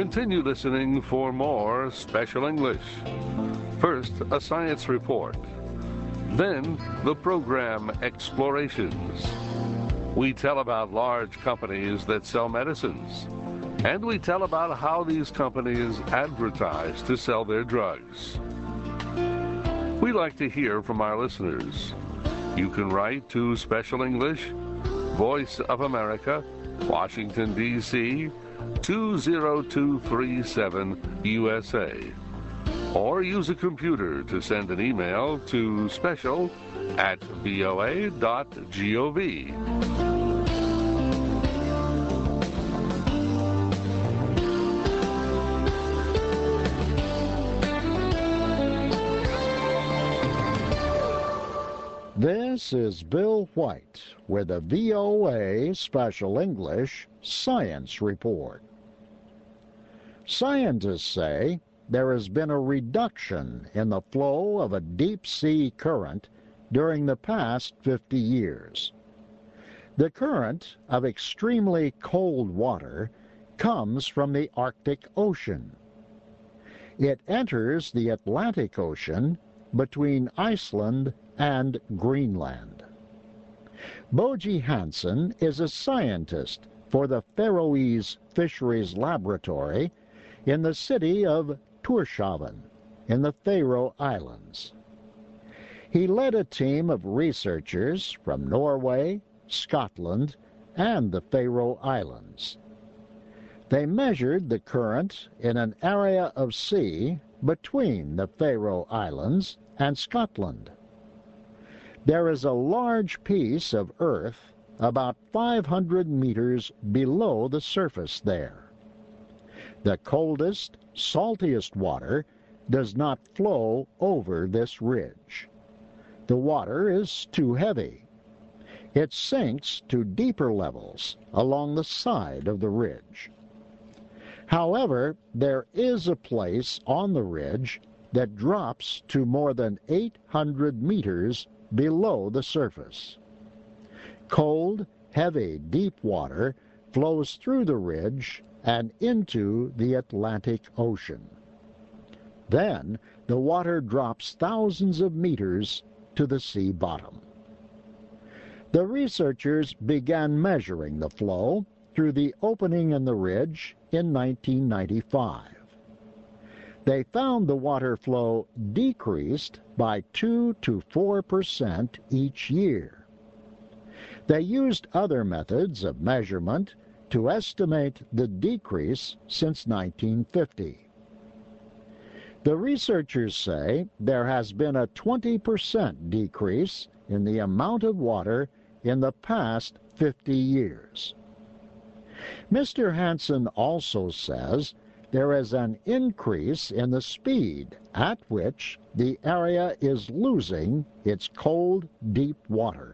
Continue listening for more Special English. First, a science report. Then, the program Explorations. We tell about large companies that sell medicines. And we tell about how these companies advertise to sell their drugs. We like to hear from our listeners. You can write to Special English, Voice of America, Washington, D.C., 20237 USA. Or use a computer to send an email to special@voa.gov. This is Bill White with a VOA Special English Science Report. Scientists say there has been a reduction in the flow of a deep-sea current during the past 50 years. The current of extremely cold water comes from the Arctic Ocean. It enters the Atlantic Ocean between Iceland and Greenland. Boji Hansen is a scientist for the Faroese Fisheries Laboratory in the city of Tórshavn in the Faroe Islands. He led a team of researchers from Norway, Scotland, and the Faroe Islands. They measured the current in an area of sea between the Faroe Islands and Scotland. There is a large piece of earth about 500 meters below the surface there. The coldest, saltiest water does not flow over this ridge. The water is too heavy. It sinks to deeper levels along the side of the ridge. However, there is a place on the ridge that drops to more than 800 meters below the surface. Cold, heavy, deep water flows through the ridge and into the Atlantic Ocean. Then the water drops thousands of meters to the sea bottom. The researchers began measuring the flow through the opening in the ridge in 1995. They found the water flow decreased by 2 to 4% each year. They used other methods of measurement to estimate the decrease since 1950. The researchers say there has been a 20% decrease in the amount of water in the past 50 years. Mr. Hansen also says there is an increase in the speed at which the area is losing its cold, deep water.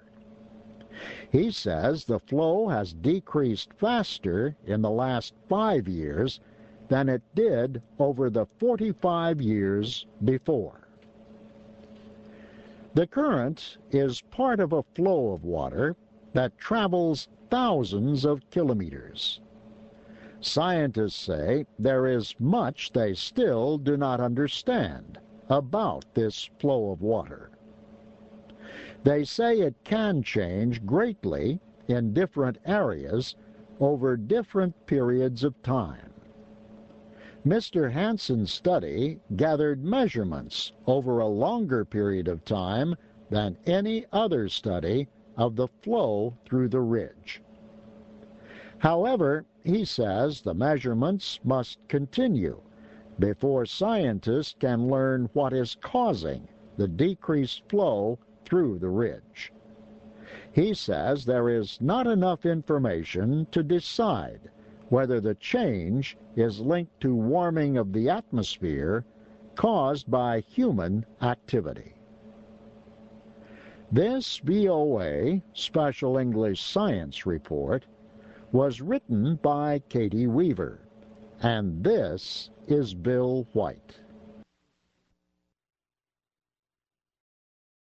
He says the flow has decreased faster in the last 5 years than it did over the 45 years before. The current is part of a flow of water that travels thousands of kilometers. Scientists say there is much they still do not understand about this flow of water. They say it can change greatly in different areas over different periods of time. Mr. Hansen's study gathered measurements over a longer period of time than any other study of the flow through the ridge. However, he says the measurements must continue before scientists can learn what is causing the decreased flow through the ridge. He says there is not enough information to decide whether the change is linked to warming of the atmosphere caused by human activity. This VOA Special English Science Report was written by Katie Weaver, and this is Bill White.